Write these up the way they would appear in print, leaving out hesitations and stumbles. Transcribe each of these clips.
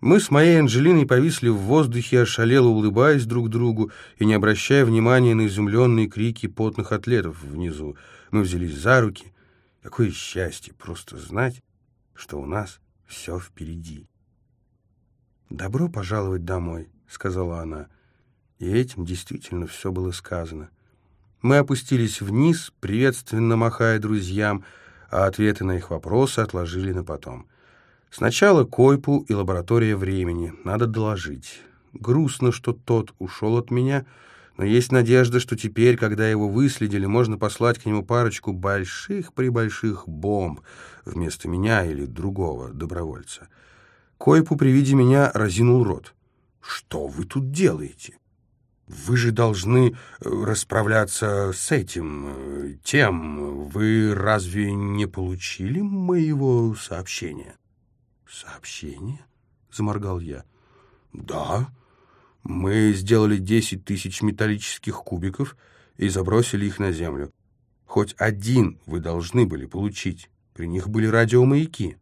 Мы с моей Анжелиной повисли в воздухе, ошалело улыбаясь друг другу и не обращая внимания на изумленные крики потных атлетов внизу. Мы взялись за руки. Какое счастье просто знать, что у нас все впереди. «Добро пожаловать домой», — сказала она. И этим действительно все было сказано. Мы опустились вниз, приветственно махая друзьям, а ответы на их вопросы отложили на потом. Сначала Койпу и лаборатория времени. Надо доложить. Грустно, что тот ушел от меня, но есть надежда, что теперь, когда его выследили, можно послать к нему парочку больших-пребольших бомб вместо меня или другого добровольца. Койпу при виде меня разинул рот. «Что вы тут делаете? Вы же должны расправляться с этим, тем. Вы разве не получили моего сообщения?» «Сообщение?» — заморгал я. «Да. Мы сделали 10 тысяч металлических кубиков и забросили их на землю. Хоть один вы должны были получить. При них были радиомаяки».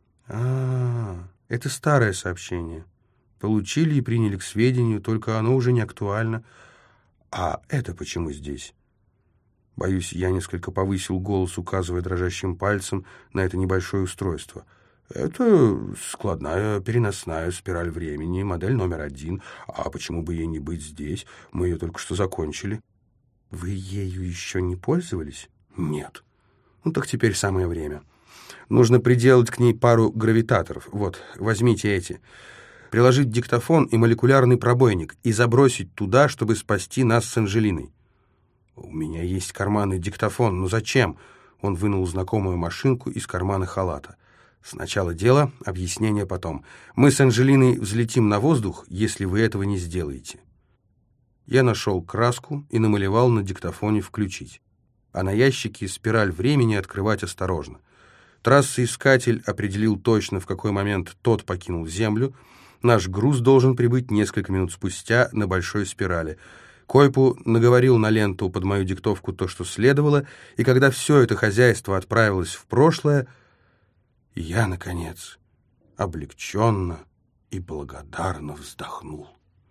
Это старое сообщение. Получили и приняли к сведению, только оно уже не актуально. А это почему здесь?» Боюсь, я несколько повысил голос, указывая дрожащим пальцем на это небольшое устройство. «Это складная переносная спираль времени, модель номер 1. А почему бы ей не быть здесь? Мы ее только что закончили». «Вы ею еще не пользовались?» «Нет». «Ну так теперь самое время. Нужно приделать к ней пару гравитаторов. Вот, возьмите эти. Приложить диктофон и молекулярный пробойник и забросить туда, чтобы спасти нас с Анжелиной». «У меня есть карманный диктофон, но зачем?» Он вынул знакомую машинку из кармана халата. «Сначала дело, объяснение потом. Мы с Анжелиной взлетим на воздух, если вы этого не сделаете». Я нашел краску и намалевал на диктофоне «включить», а на ящике спираль времени открывать осторожно. Трассоискатель определил точно, в какой момент тот покинул Землю. Наш груз должен прибыть несколько минут спустя на большой спирали. Койпу наговорил на ленту под мою диктовку то, что следовало, и когда все это хозяйство отправилось в прошлое, я, наконец, облегченно и благодарно вздохнул.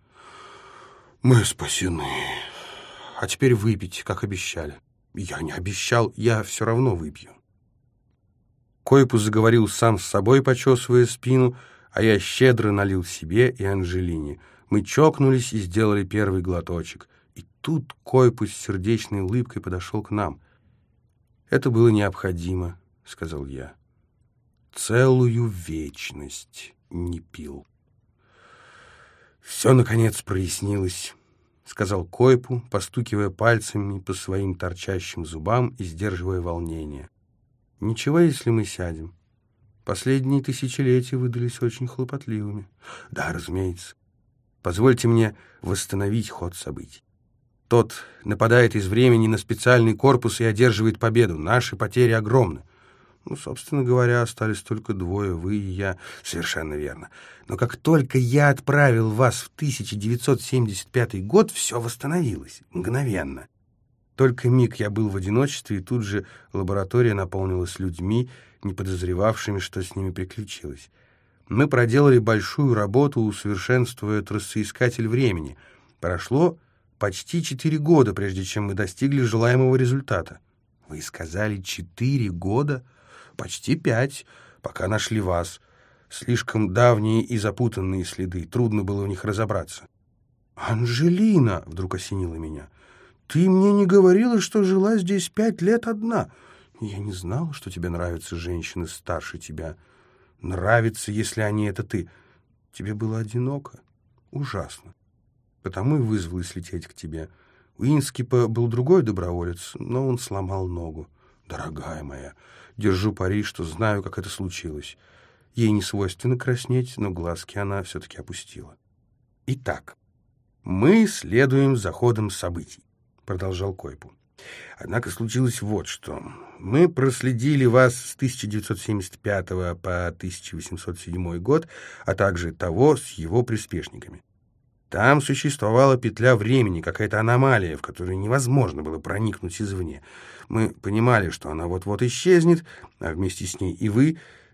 «Мы спасены. А теперь выпить, как обещали». «Я не обещал, я все равно выпью». Койпу заговорил сам с собой, почесывая спину, а я щедро налил себе и Анжелине. Мы чокнулись и сделали первый глоточек. И тут Койпу с сердечной улыбкой подошел к нам. «Это было необходимо», — сказал я. «Целую вечность не пил». «Все, наконец, прояснилось», — сказал Койпу, постукивая пальцами по своим торчащим зубам и сдерживая волнение. «Ничего, если мы сядем. Последние тысячелетия выдались очень хлопотливыми». «Да, разумеется. Позвольте мне восстановить ход событий. Тот нападает из времени на специальный корпус и одерживает победу. Наши потери огромны. Ну, собственно говоря, остались только двое, вы и я». «Совершенно верно. Но как только я отправил вас в 1975 год, все восстановилось. Мгновенно. Только миг я был в одиночестве, и тут же лаборатория наполнилась людьми, не подозревавшими, что с ними приключилось. Мы проделали большую работу, усовершенствуя трассоискатель времени. Прошло почти 4 года, прежде чем мы достигли желаемого результата». «Вы сказали 4 года?» «Почти 5, пока нашли вас. Слишком давние и запутанные следы, трудно было в них разобраться». «Анжелина!» — вдруг осенила меня. «Ты мне не говорила, что жила здесь 5 лет одна. Я не знала, что тебе нравятся женщины старше тебя. Нравится, если они — это ты. Тебе было одиноко? Ужасно. Потому и вызвалась лететь к тебе. У Инскипа был другой доброволец, но он сломал ногу. Дорогая моя, держу пари, что знаю, как это случилось». Ей не свойственно краснеть, но глазки она все-таки опустила. «Итак, мы следуем за ходом событий», — продолжал Койпу. «Однако случилось вот что. Мы проследили вас с 1975 по 1807 год, а также того с его приспешниками. Там существовала петля времени, какая-то аномалия, в которую невозможно было проникнуть извне. Мы понимали, что она вот-вот исчезнет, а вместе с ней и вы,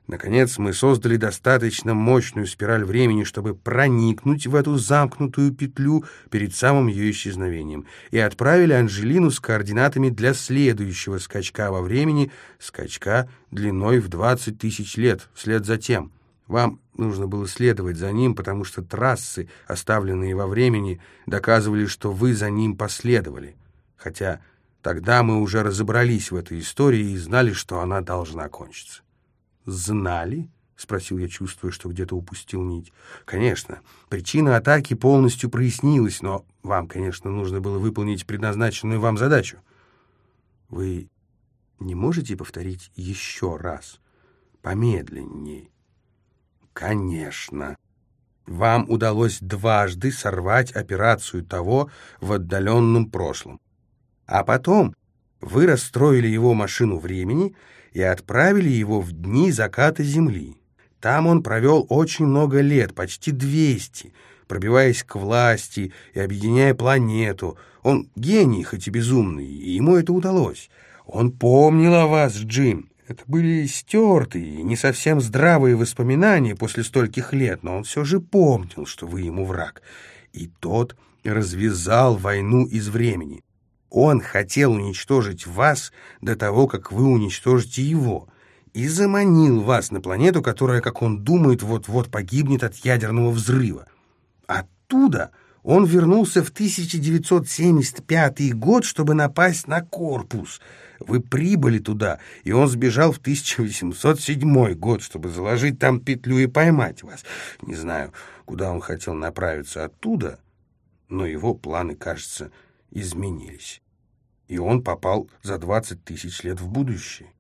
Наконец, мы создали достаточно мощную спираль времени, чтобы проникнуть в эту замкнутую петлю перед самым ее исчезновением, и отправили Анжелину с координатами для следующего скачка во времени, скачка длиной в 20 тысяч лет, вслед за тем. Вам нужно было следовать за ним, потому что трассы, оставленные во времени, доказывали, что вы за ним последовали. Хотя тогда мы уже разобрались в этой истории и знали, что она должна кончиться. «Знали?» — спросил я, чувствуя, что где-то упустил нить. «Конечно. Причина атаки полностью прояснилась, но вам, конечно, нужно было выполнить предназначенную вам задачу. Вы не можете повторить еще раз? Помедленнее?» «Конечно. Вам удалось дважды сорвать операцию того в отдаленном прошлом. А потом вы расстроили его машину времени и отправили его в дни заката Земли. Там он провел очень много лет, почти 200, пробиваясь к власти и объединяя планету. Он гений, хоть и безумный, и ему это удалось. Он помнил о вас, Джим. Это были стертые, не совсем здравые воспоминания после стольких лет, но он все же помнил, что вы ему враг. И тот развязал войну из времени. Он хотел уничтожить вас до того, как вы уничтожите его, и заманил вас на планету, которая, как он думает, вот-вот погибнет от ядерного взрыва. Оттуда он вернулся в 1975 год, чтобы напасть на корпус. Вы прибыли туда, и он сбежал в 1807 год, чтобы заложить там петлю и поймать вас. Не знаю, куда он хотел направиться оттуда, но его планы, кажется, изменились, и он попал за 20 тысяч лет в будущее.